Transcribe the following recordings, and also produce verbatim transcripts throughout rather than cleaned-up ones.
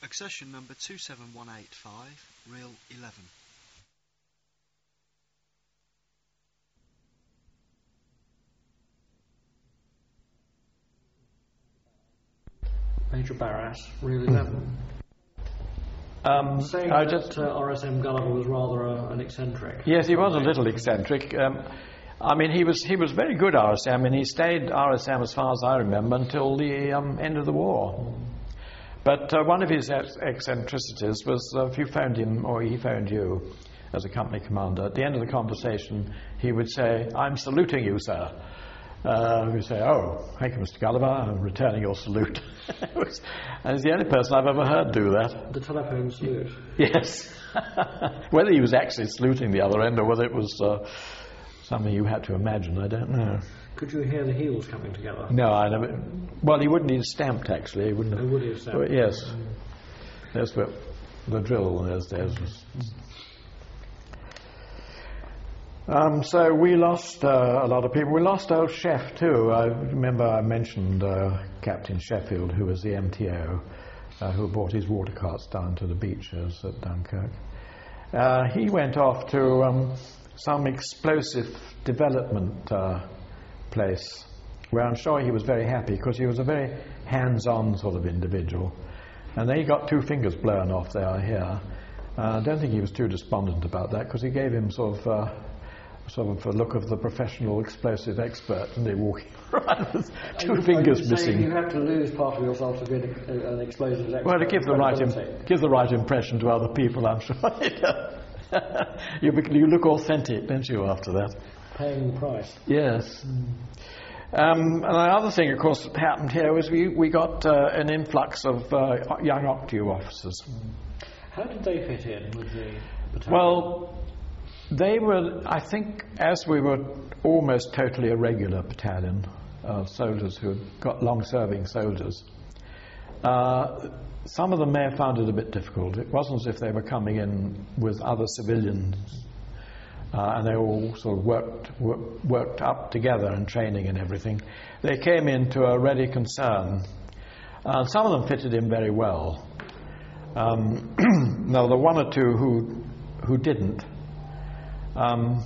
Accession number two seven one eight five, reel eleven. Major Barras, reel eleven. Um, Saying I that just, uh, R S M Gulliver was rather a, an eccentric. yes, he was a little eccentric. Um, I mean, he was he was very good R S M, and he stayed R S M as far as I remember until the um, end of the war. But uh, one of his ex- eccentricities was uh, if you phoned him or he phoned you as a company commander, at the end of the conversation he would say, "I'm saluting you, sir." Uh, we say, "Oh, thank you, Mister Gulliver, I'm returning your salute." And he's the only person I've ever heard do that. The telephone salute. Yes. Whether he was actually saluting the other end or whether it was uh, something you had to imagine, I don't know. Could you hear the heels coming together? No, I never. Well, he wouldn't need stamped, actually. He wouldn't have. Oh, would he have stamped? Well, yes. Mm. That's what the drill in those days was. Um, so we lost uh, a lot of people. We lost old Chef too. I remember I mentioned uh, Captain Sheffield, who was the M T O, uh, who brought his water carts down to the beaches at Dunkirk. Uh, he went off to um, some explosive development uh, place, where I'm sure he was very happy because he was a very hands-on sort of individual. And then he got two fingers blown off there here. Uh, I don't think he was too despondent about that because he gave him sort of uh, sort of a look of the professional explosive expert, and they walking around with two you, fingers missing. You have to lose part of yourself to be an, an explosives expert. Well, to give the right im- give the right impression to other people, I'm sure. you, you look authentic, don't you, after that? Paying the price. Yes. Mm. Um, and the other thing, of course, that happened here was we, we got uh, an influx of uh, young Octu officers. How did they fit in with the battalion? Well, they were, I think, as we were almost totally a regular battalion of soldiers who had got long-serving soldiers, uh, some of them may have found it a bit difficult. It wasn't as if they were coming in with other civilians uh, and they all sort of worked, worked, worked up together in training and everything. They came into a ready concern. Uh, some of them fitted in very well. Um, now, the one or two who, who didn't, Um,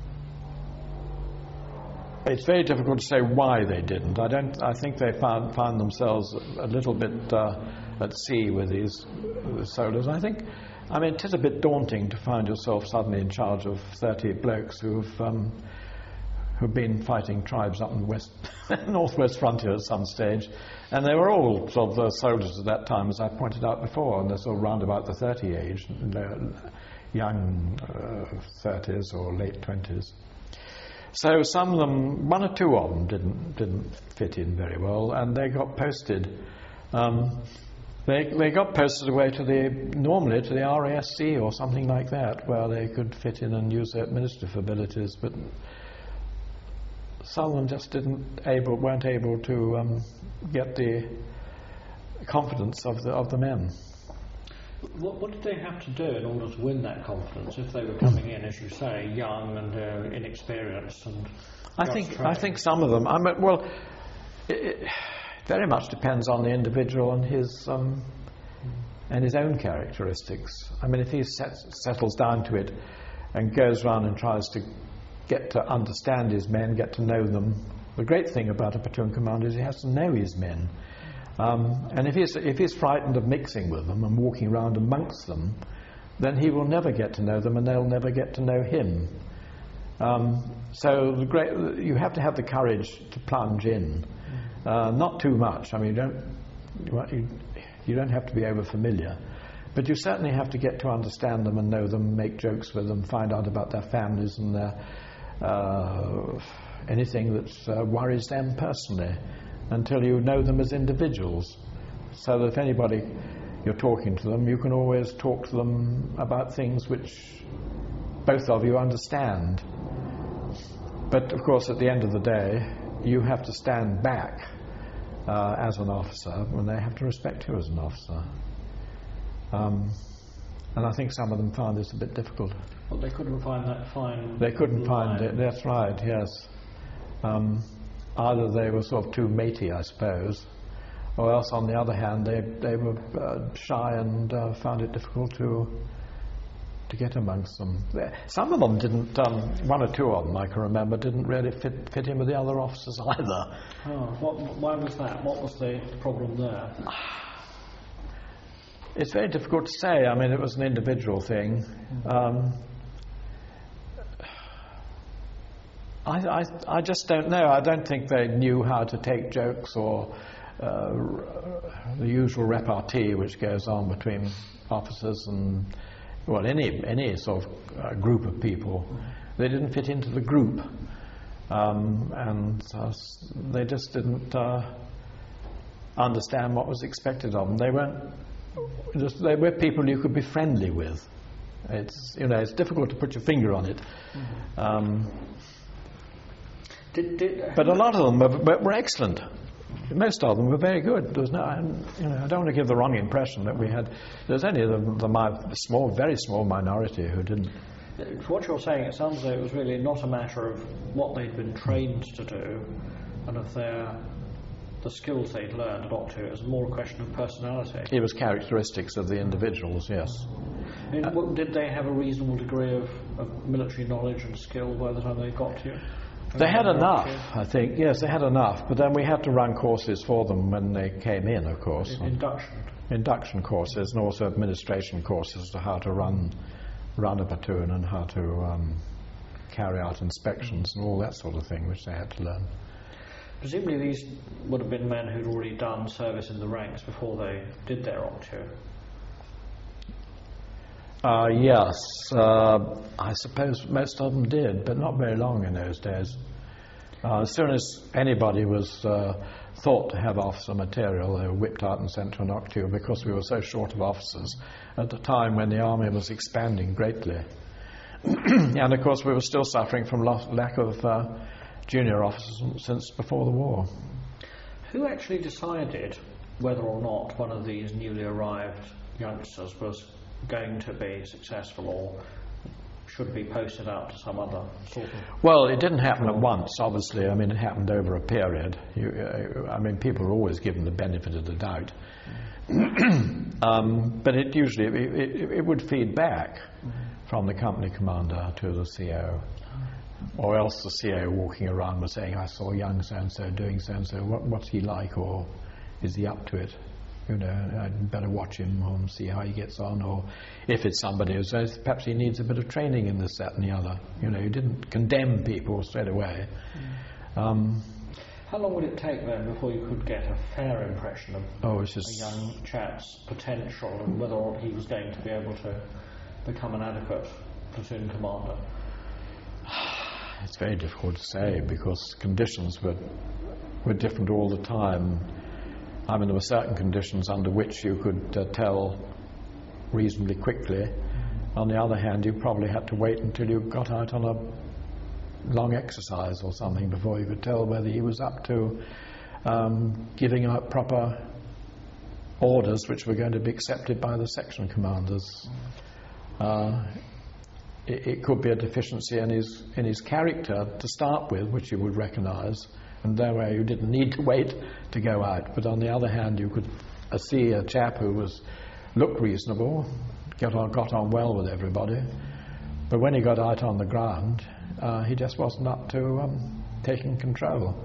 it's very difficult to say why they didn't. I don't. I think they found found themselves a little bit uh, at sea with these with soldiers. I think. I mean, it is a bit daunting to find yourself suddenly in charge of thirty blokes who've um, who've been fighting tribes up in the west, northwest frontier at some stage, and they were all sort of uh, soldiers at that time, as I pointed out before, and they're sort of round about the thirty age. Young uh, thirties or late twenties. So some of them, one or two of them didn't didn't fit in very well, and they got posted. Um, they they got posted away to the normally to the R A S C or something like that, where they could fit in and use their administrative abilities. But some of them just didn't able weren't able to um, get the confidence of the of the men. What, what did they have to do in order to win that confidence if they were coming in, as you say, young and uh, inexperienced? And I think I think some of them. I mean, well, it, it very much depends on the individual and his um, and his own characteristics. I mean, if he set, settles down to it and goes around and tries to get to understand his men, get to know them. The great thing about a platoon commander is he has to know his men. Um, and if he's, if he's frightened of mixing with them and walking around amongst them, then he will never get to know them and they'll never get to know him. Um, so the great, you have to have the courage to plunge in. Uh, not too much. I mean, you don't, you, you don't have to be over familiar. But you certainly have to get to understand them and know them, make jokes with them, find out about their families and their, uh, anything that uh, worries them personally, until you know them as individuals, so that if anybody you're talking to them, you can always talk to them about things which both of you understand. But of course, at the end of the day, you have to stand back uh, as an officer when they have to respect you as an officer. Um, and I think some of them found this a bit difficult. Well, they couldn't find that fine They couldn't line. find it, that's right, yes. Um, Either they were sort of too matey, I suppose, or else on the other hand they they were uh, shy and uh, found it difficult to to get amongst them. Some of them didn't, um, one or two of them I can remember, didn't really fit, fit in with the other officers either. Oh, what, why was that? What was the problem there? It's very difficult to say. I mean, it was an individual thing. Um, I, I, I just don't know. I don't think they knew how to take jokes or uh, the usual repartee which goes on between officers and, well, any any sort of uh, group of people. They didn't fit into the group, um, and uh, they just didn't uh, understand what was expected of them. They weren't. Just, they were people you could be friendly with. It's you know it's difficult to put your finger on it. Um, did, did, but a lot of them were, were excellent. Most of them were very good. There was no, you know, I don't want to give the wrong impression that we had. There's only the, the, the small, very small minority who didn't. What you're saying, it sounds like it was really not a matter of what they'd been trained to do, and of their the skills they'd learned and to. It was more a question of personality. It was characteristics of the individuals, yes. And uh, did they have a reasonable degree of, of military knowledge and skill by the time they got to you? They had enough, I think. Yes, they had enough. But then we had to run courses for them when they came in, of course. In, induction. Induction courses, and also administration courses to how to run, run a platoon and how to um, carry out inspections and all that sort of thing, which they had to learn. Presumably these would have been men who'd already done service in the ranks before they did their octo. Uh, yes, uh, I suppose most of them did, but not very long in those days. Uh, as soon as anybody was uh, thought to have officer material, they were whipped out and sent to an octo because we were so short of officers at the time when the army was expanding greatly. And of course we were still suffering from lo- lack of uh, junior officers since before the war. Who actually decided whether or not one of these newly arrived youngsters was going to be successful or should be posted out to some other sort of... Well, it didn't happen at once, obviously. I mean, it happened over a period. You, uh, I mean, people are always given the benefit of the doubt. um, but it usually, it, it, it would feed back from the company commander to the C O. Or else the C O walking around was saying, I saw young so-and-so doing so-and-so, what, what's he like, or is he up to it? You know, I'd better watch him and see how he gets on, or if it's somebody who says perhaps he needs a bit of training in this, that and the other. You know, you didn't condemn people straight away. Mm. Um, how long would it take then before you could get a fair impression of oh, it's just a young chap's potential and whether or not he was going to be able to become an adequate platoon commander? It's very difficult to say because conditions were were different all the time. I mean, there were certain conditions under which you could uh, tell reasonably quickly. Mm-hmm. On the other hand, you probably had to wait until you got out on a long exercise or something before you could tell whether he was up to um, giving out proper orders which were going to be accepted by the section commanders. Uh, it, it could be a deficiency in his in his character to start with, which you would recognise. And that way you didn't need to wait to go out. But on the other hand, you could uh, see a chap who was looked reasonable, got on, got on well with everybody. But when he got out on the ground, uh, he just wasn't up to um, taking control.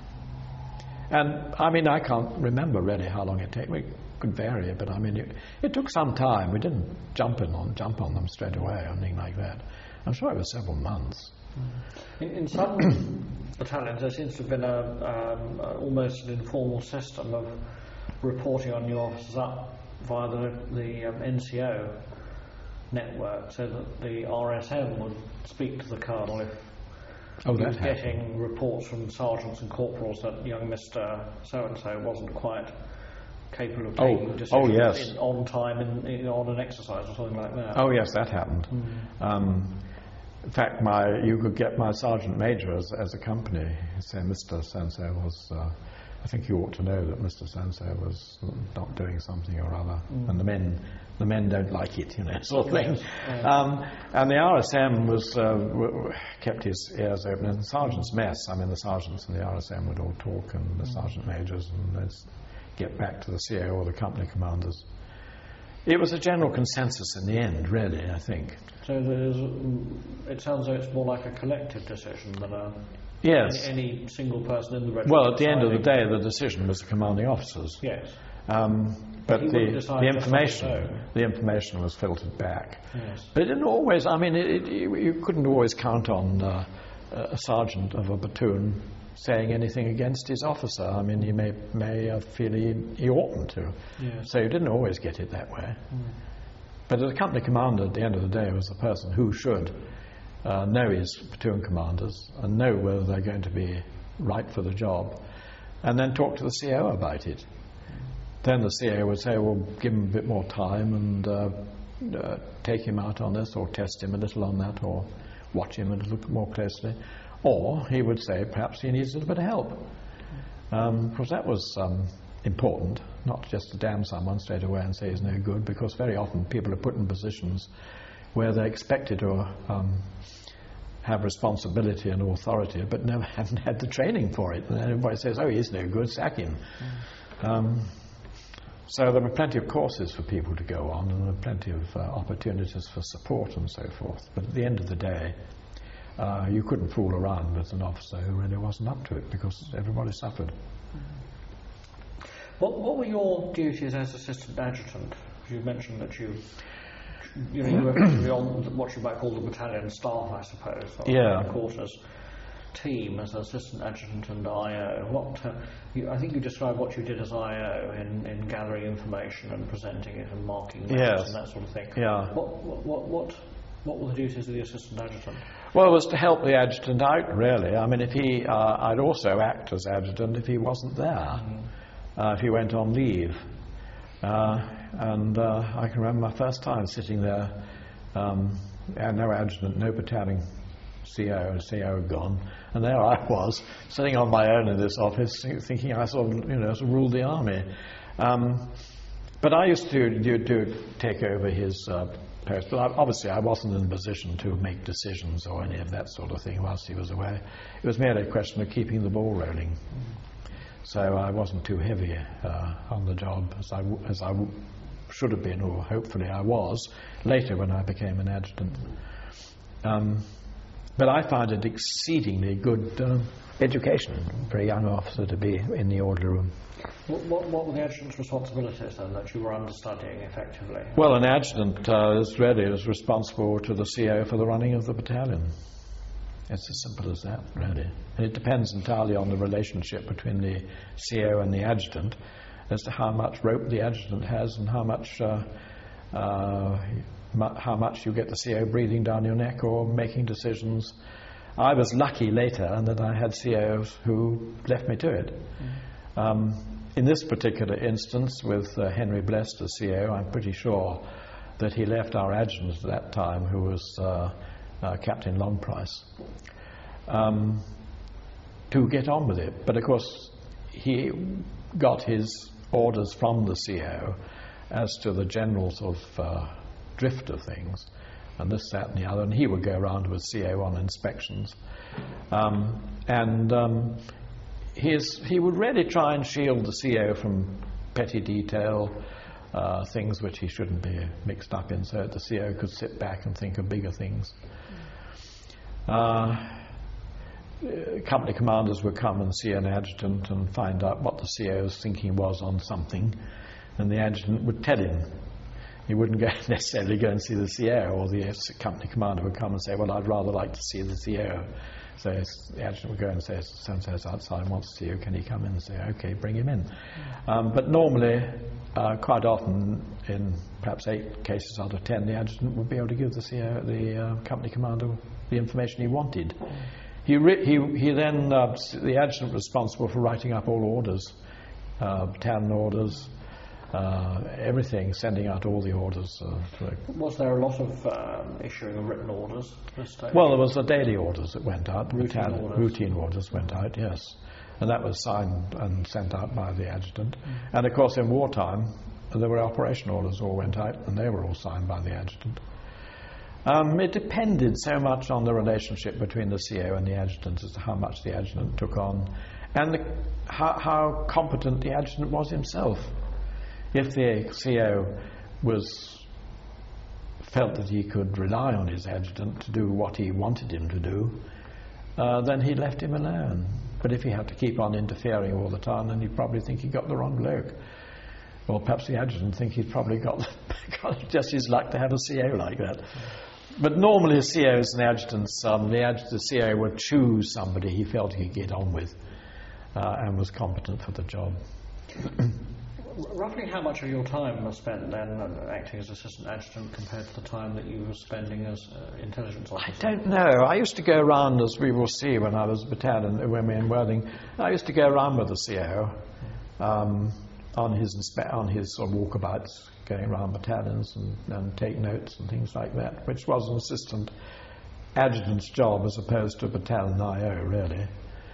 And, I mean, I can't remember really how long it took. It could vary, but, I mean, it, it took some time. We didn't jump in on, jump on them straight away or anything like that. I'm sure it was several months. In, in some battalions, there seems to have been a, um, a, almost an informal system of reporting on new officers up via the, the um, N C O network, so that the R S M would speak to the colonel if oh, he was happened. getting reports from sergeants and corporals that young Mister So-and-so wasn't quite capable of taking oh, decisions oh, yes. in, on time in, in, on an exercise or something like that. Oh, yes, that happened. Mm. Um, In fact, my you could get my sergeant major as, as a company. Say, Mister So-and-so was. Uh, I think you ought to know that Mister So-and-so was not doing something or other, mm. and the men, the men don't like it, you know, sort of thing. Yes, yes. Um, and the R S M was uh, w- w- kept his ears open. And the sergeant's mess. I mean, the sergeants and the R S M would all talk, and the mm. sergeant majors, and get back to the C A O or the company commanders. It was a general consensus in the end, really, I think. So there's, it sounds like it's more like a collective decision than a yes. any, any single person in the regiment. Well, at the end of the deciding. day, the decision was the commanding officers. Yes. Um, but he the, wouldn't decide the just on his information, own. the information was filtered back. Yes. But it didn't always. I mean, it, it, you, you couldn't always count on uh, a sergeant of a platoon saying anything against his officer. I mean, he may may uh, feel he, he oughtn't to. Yes. So you didn't always get it that way. Mm. But the company commander, at the end of the day, was the person who should uh, know his platoon commanders and know whether they're going to be right for the job, and then talk to the C A O about it. Then the C A O would say, well, give him a bit more time and uh, uh, take him out on this, or test him a little on that, or watch him a little more closely. Or he would say perhaps he needs a little bit of help. Um, because that was um, important, not just to damn someone straight away and say he's no good, because very often people are put in positions where they're expected to um, have responsibility and authority, but never haven't had the training for it. And then everybody says, oh, he's no good, sack him. Mm. Um, so there were plenty of courses for people to go on, and there were plenty of uh, opportunities for support and so forth. But at the end of the day, Uh, you couldn't fool around with an officer who really wasn't up to it, because everybody suffered. What, what were your duties as assistant adjutant? You mentioned that you, you know, you were actually on what you might call the battalion staff, I suppose, or Yeah. the quarters team as assistant adjutant and I O. What uh, you, I think you described what you did as I O in, in gathering information and presenting it and marking notes Yes. and that sort of thing. Yeah. What what what what, what were the duties of the assistant adjutant? Well, it was to help the adjutant out, really. I mean, if he, uh, I'd also act as adjutant if he wasn't there, mm. uh, if he went on leave. Uh, and uh, I can remember my first time sitting there, um, and no adjutant, no battalion C O, C O had gone, and there I was, sitting on my own in this office, thinking I sort of, you know, sort of ruled the army. Um, but I used to do, do take over his uh, post, but I, obviously I wasn't in a position to make decisions or any of that sort of thing whilst he was away. It was merely a question of keeping the ball rolling. So I wasn't too heavy uh, on the job as I, w- as I w- should have been, or hopefully I was, later when I became an adjutant. Um, but I found it exceedingly good uh, education for a young officer to be in the order room. What, what, what were the adjutant's responsibilities then that you were understudying effectively? Well, an adjutant uh, is really is responsible to the C O for the running of the battalion. It's as simple as that, really. And it depends entirely on the relationship between the C O and the adjutant as to how much rope the adjutant has and how much uh, uh, mu- how much you get the C O breathing down your neck or making decisions. I was lucky later in that I had C Os who left me to it. Mm. Um, in this particular instance, with uh, Henry Blest as C O, I'm pretty sure that he left our adjutant at that time, who was uh, uh, Captain Longprice, um, to get on with it. But of course, he got his orders from the C O as to the general sort of uh, drift of things, and this, that, and the other, and he would go around with C O on inspections. Um, and um, his, he would really try and shield the C O from petty detail, uh, things which he shouldn't be mixed up in, so that the C O could sit back and think of bigger things. Uh, company commanders would come and see an adjutant and find out what the C O's thinking was on something, and the adjutant would tell him. He wouldn't go necessarily go and see the C O, or the company commander would come and say, well, I'd rather like to see the C O. So the adjutant would go and say, so-and-so's outside, wants to see you, can he come in? And say, okay, bring him in. Um, but normally, uh, quite often, in perhaps eight cases out of ten, the adjutant would be able to give the C O, the uh, company commander, the information he wanted. He, re- he, he then, uh, the adjutant responsible for writing up all orders, uh, battalion orders, Uh, everything, sending out all the orders. Uh, was there a lot of um, issuing of written orders at this stage? Well, there was the daily orders that went out. Routine battalion, orders. Routine orders went out, yes. And that was signed and sent out by the adjutant. Mm. And of course, in wartime, there were operation orders all went out, and they were all signed by the adjutant. Um, it depended so much on the relationship between the C O and the adjutant as to how much the adjutant took on, and the, how, how competent the adjutant was himself. If the C O was felt that he could rely on his adjutant to do what he wanted him to do, uh, then he left him alone. But if he had to keep on interfering all the time, then he'd probably think he got the wrong bloke. Or perhaps the adjutant think he's probably got, got just his luck to have a C O like that. But normally C Os and adjutants, um, the, adjut- the C O would choose somebody he felt he could get on with uh, and was competent for the job. Roughly how much of your time was spent then acting as assistant adjutant compared to the time that you were spending as uh, intelligence officer? I don't know. I used to go around, as we will see when I was battalion, when we were in Worthing, I used to go around with the C O um, on his inspe- on his sort of walkabouts, going around battalions and, and take notes and things like that, which was an assistant adjutant's job as opposed to a battalion I O, really.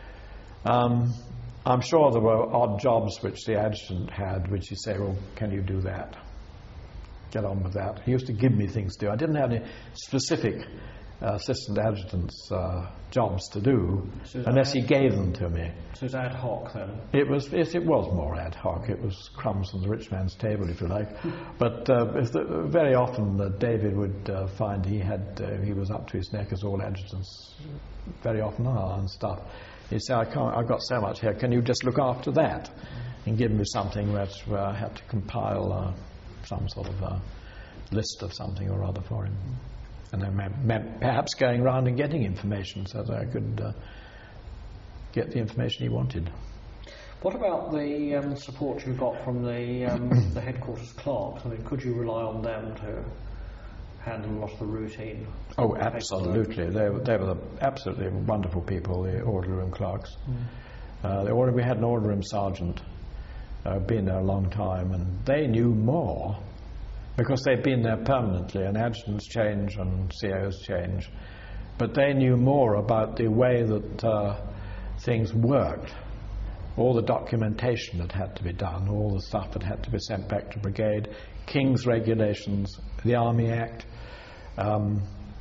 Um, I'm sure there were odd jobs which the adjutant had, which he say, well, can you do that? Get on with that. He used to give me things to do. I didn't have any specific uh, assistant adjutant's uh, jobs to do so unless he gave them to me. So it's ad hoc then? It was, yes, it was more ad hoc. It was crumbs from the rich man's table, if you like. But uh, if the, very often uh, David would uh, find he had uh, he was up to his neck, as all adjutants very often are, and stuff. He said, I can't, I've got so much here, can you just look after that? And give me something where, where I had to compile uh, some sort of uh, list of something or other for him. And then meant, meant perhaps going around and getting information so that I could uh, get the information he wanted. What about the um, support you got from the, um, the headquarters clerks? I mean, could you rely on them to handle a lot of the routine? Oh, absolutely. They, they were the absolutely wonderful people, the order room clerks. Mm. Uh, the order, we had an order room sergeant, uh, been there a long time, and they knew more because they'd been there permanently, and adjutants change and C Os change. But they knew more about the way that uh, things worked, all the documentation that had to be done, all the stuff that had to be sent back to brigade, King's regulations, the Army Act, Um,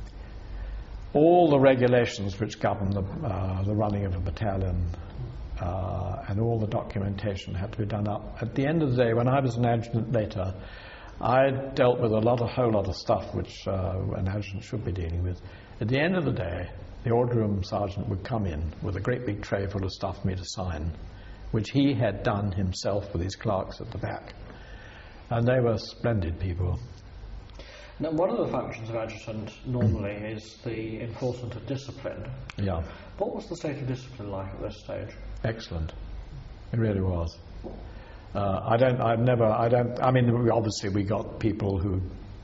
all the regulations which govern the, uh, the running of a battalion uh, and all the documentation had to be done up. At the end of the day, when I was an adjutant later, I dealt with a lot, a whole lot of stuff which uh, an adjutant should be dealing with. At the end of the day, the order room sergeant would come in with a great big tray full of stuff for me to sign, which he had done himself with his clerks at the back. And they were splendid people. Now, one of the functions of adjutant normally is the enforcement of discipline. Yeah. What was the state of discipline like at this stage? Excellent. It really was. Uh, I don't, I've never, I don't, I mean, we, obviously we got people who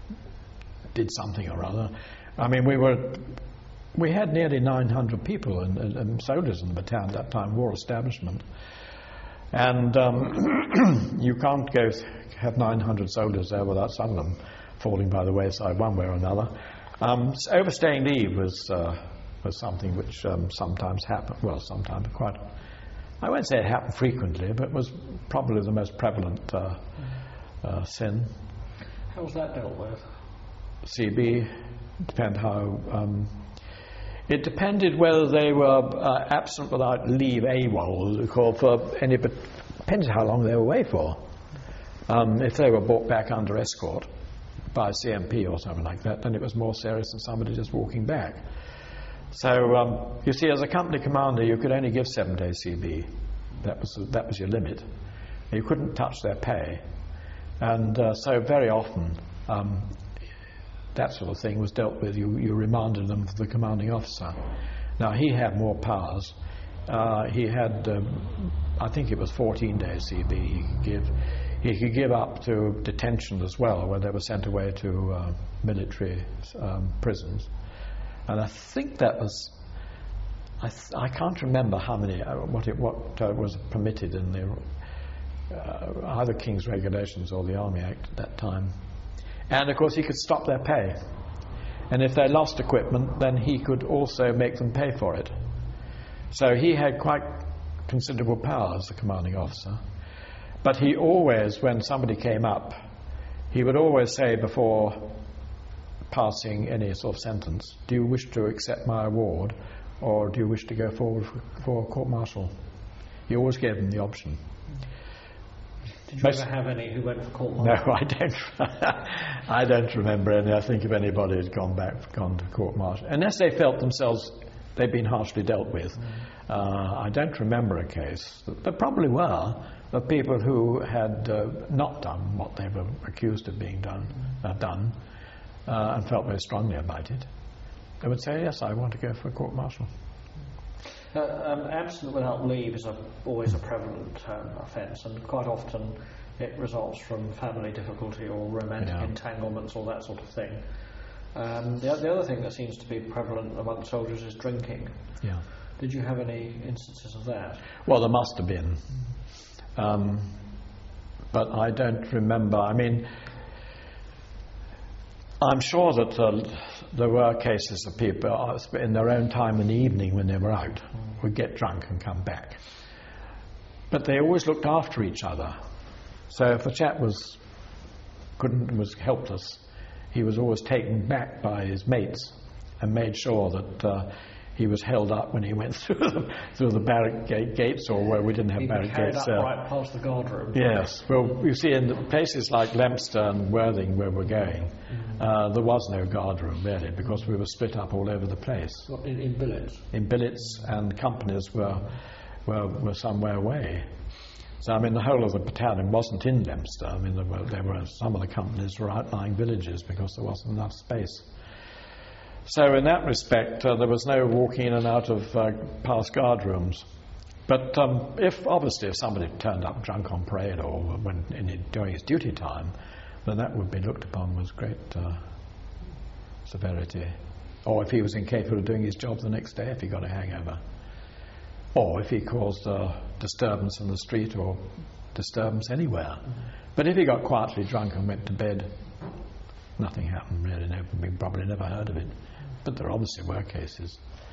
did something or other. I mean, we were, we had nearly nine hundred people and, and, and soldiers in the battalion at that time, war establishment. And um, you can't go have nine hundred soldiers there without some of them falling by the wayside one way or another. Um, so overstaying leave was uh, was something which um, sometimes happened. Well, sometimes quite. I won't say it happened frequently, but was probably the most prevalent uh, uh, sin. How was that dealt with? C B depend how. Um, it depended whether they were uh, absent without leave, AWOL, as we call for any. But depends how long they were away for. Um, if they were brought back under escort by C M P or something like that, then it was more serious than somebody just walking back. So um, you see, as a company commander, you could only give seven days C B. That was that was your limit. You couldn't touch their pay, and uh, so very often um, that sort of thing was dealt with. You you remanded them to the commanding officer. Now he had more powers. Uh, he had, um, I think it was fourteen days C B he could give. He could give up to detention as well, where they were sent away to uh, military um, prisons. And I think that was, I, th- I can't remember how many, uh, what it what uh, was permitted in the uh, either King's Regulations or the Army Act at that time. And of course he could stop their pay. And if they lost equipment, then he could also make them pay for it. So he had quite considerable power as the commanding officer. But he always, when somebody came up, he would always say before passing any sort of sentence, do you wish to accept my award or do you wish to go forward for, for court-martial? He always gave them the option. Did you Most- ever have any who went for court No, martial? I don't. I don't remember any. I think if anybody had gone back, gone to court martial, unless they felt themselves they'd been harshly dealt with. Mm. Uh, I don't remember a case. There probably were of people who had uh, not done what they were accused of being done, uh, done, uh, and felt very strongly about it. They would say, "Yes, I want to go for a court martial." Uh, um, absent without leave is a, always a prevalent um, offence, and quite often it results from family difficulty or romantic Yeah. entanglements or that sort of thing. Um, the, the other thing that seems to be prevalent among soldiers is drinking. Yeah. Did you have any instances of that? Well, there must have been, um, but I don't remember. I mean, I'm sure that uh, there were cases of people uh, in their own time in the evening when they were out would get drunk and come back. But they always looked after each other. So if a chap was couldn't was helpless, he was always taken back by his mates and made sure that uh, he was held up when he went through the, through the barricade gates, or where we didn't have He'd be barricade carried gates up there. right past the guard room. Yes, well, you see, in the places like Leominster and Worthing, where we're going, mm-hmm. uh, there was no guard room really, because we were split up all over the place. What, in, in billets? In billets, and companies were, were were somewhere away. So I mean, the whole of the battalion wasn't in Leominster. I mean, there were, there were some of the companies were outlying villages because there wasn't enough space. So in that respect, uh, there was no walking in and out of uh, past guard rooms. But um, if obviously if somebody turned up drunk on parade or when in, during his duty time, then that would be looked upon with great uh, severity. Or if he was incapable of doing his job the next day, if he got a hangover. Or if he caused a disturbance in the street or disturbance anywhere. Mm-hmm. But if he got quietly drunk and went to bed, nothing happened really. No, we probably never heard of it. But there obviously were cases.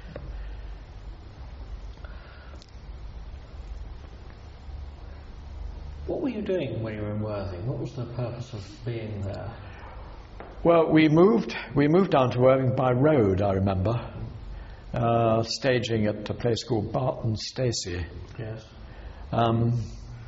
What were you doing when you were in Worthing? What was the purpose of being there? Well, we moved we moved down to Worthing by road, I remember, uh, staging at a place called Barton Stacey. Yes. Um,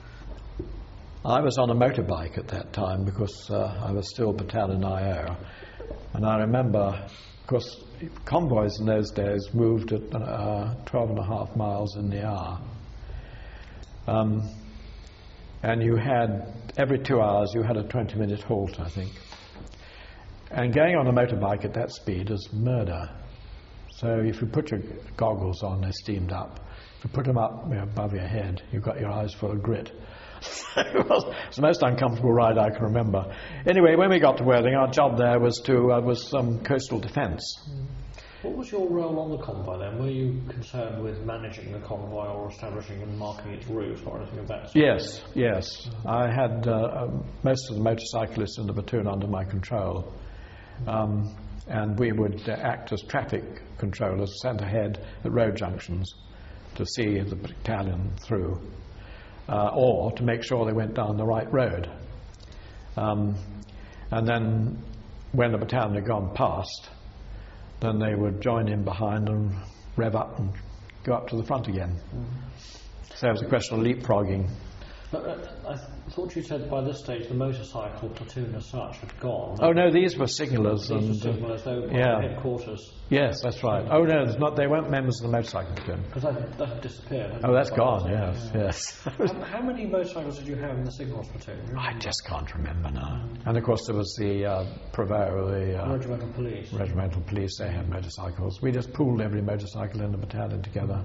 I was on a motorbike at that time because uh, I was still battalion I O, and I remember, of course, convoys in those days moved at uh, twelve and a half miles in the hour. Um, and you had, every two hours you had a twenty minute halt, I think. And going on a motorbike at that speed is murder. So if you put your goggles on, they're steamed up. If you put them up you know, above your head, you've got your eyes full of grit. It was the most uncomfortable ride I can remember. Anyway, when we got to Worthing, our job there was to uh, was um, coastal defence. What was your role on the convoy then? Were you concerned with managing the convoy or establishing and marking its route or anything of that sort? Yes, yes. I had uh, um, most of the motorcyclists in the platoon under my control. Um, and we would uh, act as traffic controllers, sent ahead at road junctions to see the battalion through, uh, or to make sure they went down the right road. Um, and then when the battalion had gone past, then they would join in behind and rev up and go up to the front again. Mm. So it was a question of leapfrogging. But uh, I th- thought you said by this stage the motorcycle platoon as such had gone. Oh no, these were signallers. These and, were signallers, they were yeah. headquarters. Yes, that's right. Oh no, there's not, they weren't members of the motorcycle platoon. Because that, that had disappeared. Oh, that's gone, yes, yeah. yes. how, how many motorcycles did you have in the signals platoon? I just can't remember now. And of course there was the uh, Prevost, the uh, regimental police. Regimental police, they had motorcycles. We just pooled every motorcycle in the battalion together.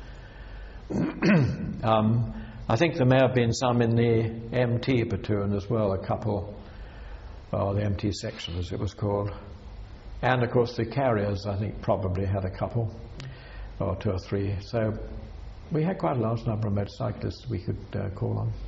um, I think there may have been some in the M T platoon as well, a couple, or the M T section as it was called. And of course the carriers, I think, probably had a couple, or two or three. So we had quite a large number of motorcyclists we could uh, call on.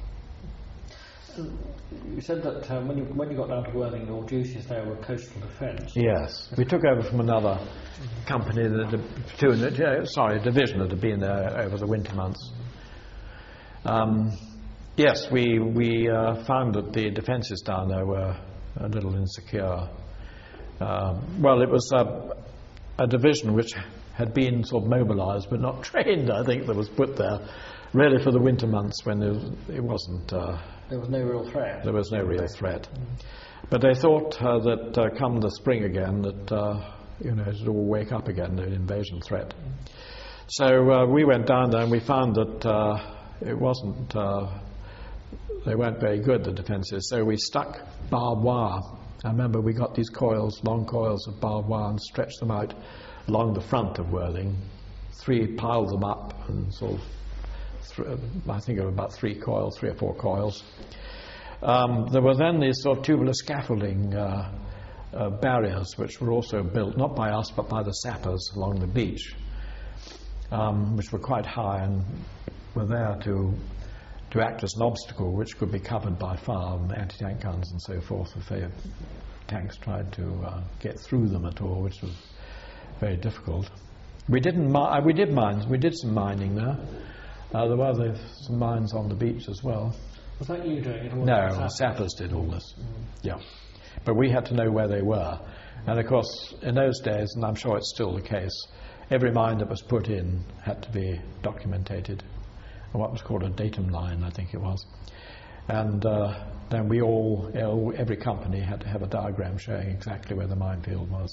You said that um, when, you, when you got down to Worthing, your duties there were coastal defence. Yes, we took over from another company, the, the platoon, uh, sorry, division that had been there over the winter months. Um, yes, we we uh, found that the defences down there were a little insecure. Um, well, it was a, a division which had been sort of mobilised but not trained, I think, that was put there. really for the winter months when there was, it wasn't. Uh, there was no real threat. There was no real threat. But they thought uh, that uh, come the spring again, that uh, you know, it would all wake up again, the invasion threat. So uh, we went down there and we found that uh, it wasn't. Uh, they weren't very good, the defences. So we stuck barbed wire. I remember we got these coils, long coils of barbed wire, and stretched them out along the front of Worthing. Three piled them up, and sort of, th- I think of about three coils, three or four coils. Um, there were then these sort of tubular scaffolding uh, uh, barriers, which were also built not by us but by the sappers along the beach, um, which were quite high and were there to to act as an obstacle, which could be covered by fire and anti-tank guns and so forth if they, tanks tried to uh, get through them at all, which was very difficult. We didn't. Mi- we did mines. We did some mining there. Uh, there were the, some mines on the beach as well. Was that you doing it? Or No, the the sappers did all this. Mm. Yeah, but we had to know where they were, and of course, in those days, and I'm sure it's still the case, every mine that was put in had to be documented. What was called a datum line, I think it was. And uh, then we all, you know, every company had to have a diagram showing exactly where the minefield was.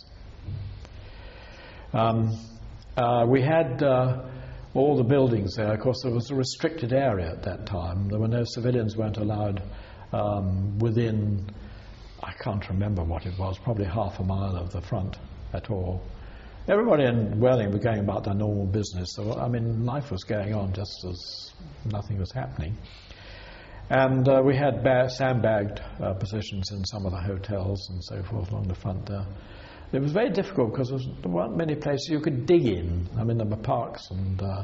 Um, uh, we had uh, all the buildings there. Of course, there was a restricted area at that time. There were no civilians weren't allowed um, within, I can't remember what it was, probably half a mile of the front at all. Everybody in Worthing was going about their normal business. So, I mean, life was going on just as nothing was happening. And uh, we had ba- sandbagged uh, positions in some of the hotels and so forth along the front there. It was very difficult because there, was, there weren't many places you could dig in. I mean, there were parks and uh,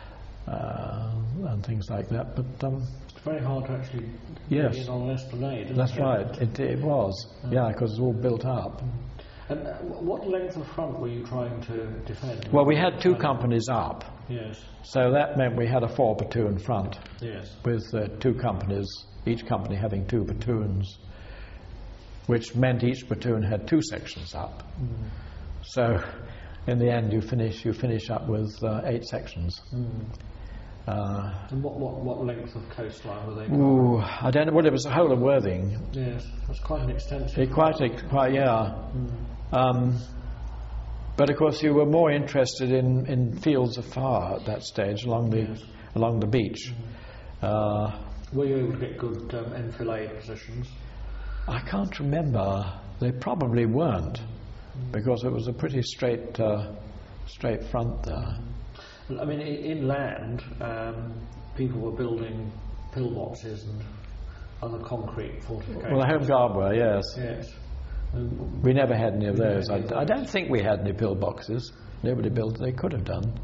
uh, and things like that. But um, it's very hard to actually yes, dig in on an esplanade. Isn't that's it? right. It, it was. Mm. Yeah, because it was all built up. And uh, what length of front were you trying to defend? Well, we had two companies up. Yes. So that meant we had a four platoon front. Yes. With uh, two companies, each company having two platoons, which meant each platoon had two sections up. Mm. So, in the end, you finish you finish up with uh, eight sections. Mm. Uh, and what, what what length of coastline were they? Ooh, I don't know. Well, it was the whole of Worthing. Yes, that's quite an extensive. It quite, a, quite, yeah. Mm. Um, but of course, you were more interested in, in fields of fire at that stage along the yes. along the beach. Mm. Uh, were you able to get good um, enfilade positions? I can't remember. They probably weren't, mm. because it was a pretty straight uh, straight front there. I mean, inland, um, people were building pillboxes and other concrete fortifications. Well, the Home Guard were, yes. Yes. We never had any of those. I, I don't think we had any pillboxes. Nobody built. They could have done.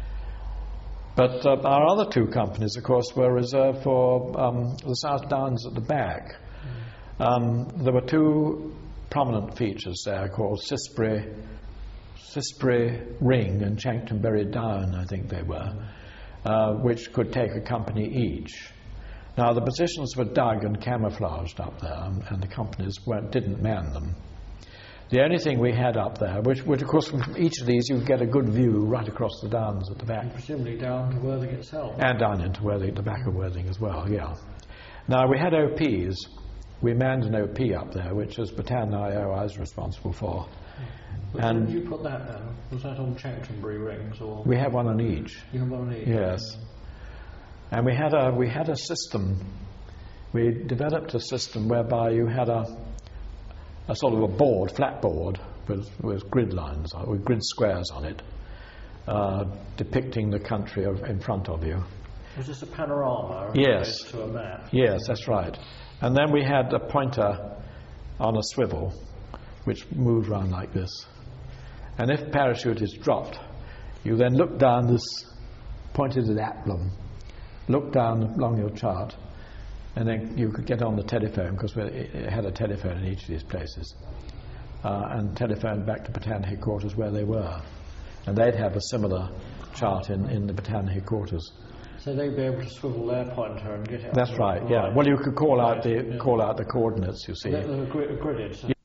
But uh, our other two companies, of course, were reserved for um, the South Downs at the back. Mm. Um, there were two prominent features there called Cissbury. Cissbury Ring and Chanctonbury Down, I think they were, uh, which could take a company each. Now, the positions were dug and camouflaged up there, and, and the companies weren't, didn't man them. The only thing we had up there, which, which of course from each of these you get a good view right across the downs at the back. And presumably down to Worthing itself. And down into Worthing, the back of Worthing as well, yeah. Now, we had O Ps. We manned an O P up there, which was Bataan I O I was responsible for. But and where did you put that then? Was that on Chanctonbury rings, or we had one on each? You had one on each. Yes, and we had a we had a system. We developed a system whereby you had a a sort of a board, flat board, with with grid lines, with grid squares on it, uh, depicting the country of, in front of you. Was this a panorama? Yes. To a map? Yes, that's right. And then we had a pointer on a swivel, which moved around like this. And if parachute is dropped, you then look down this, pointed at Aplum, look down along your chart, and then you could get on the telephone, because it had a telephone in each of these places, uh, and telephone back to Bataan headquarters where they were. And they'd have a similar chart in, in the Bataan headquarters. So they'd be able to swivel their pointer and get it. That's right. Yeah. Right. Well, you could call out right. the yeah. call out the coordinates. You see. They're grid- gridded. So